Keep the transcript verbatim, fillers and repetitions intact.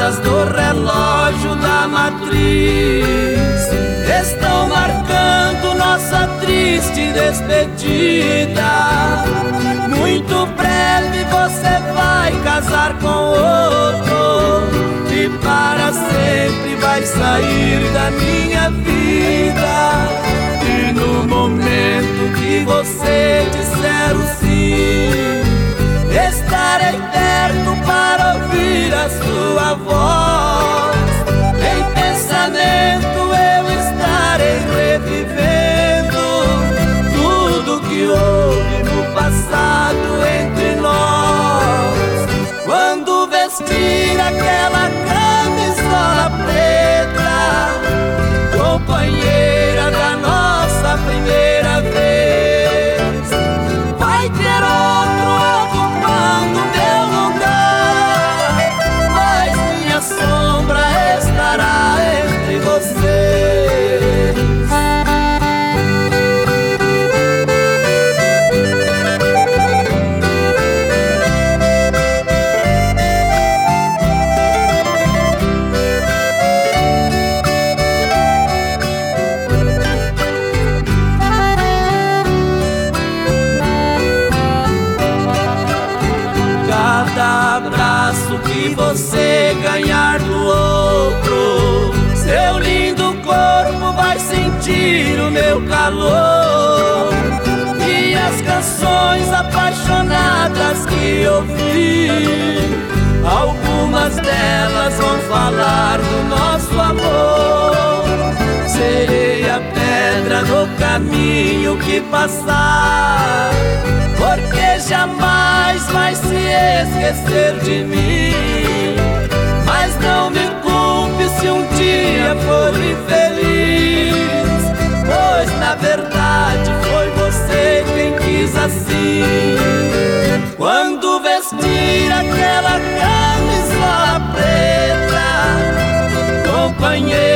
horas do relógio da matriz estão marcando nossa triste despedida. Muito breve você vai casar com outro e para sempre vai sair da minha vida. E no momento que você disser o sim, estarei perto para ouvir a sua voz. Em pensamento eu estarei revivendo tudo que houve no passado entre nós. Quando vestir aquela camisola preta, companheira da nossa primeira vez, vai ter outro ocupando meu lugar, mas minha sombra estará entre vocês. Cada abraço que você ganhar do outro, seu lindo corpo vai sentir o meu calor. E as canções apaixonadas que ouvi, algumas delas vão falar do nosso amor. Serei a pedra no caminho que passar, porque jamais vai se esquecer de mim. Mas não me culpe se um dia for infeliz, pois na verdade foi você quem quis assim. Quando vestir aquela camisola preta, companheiro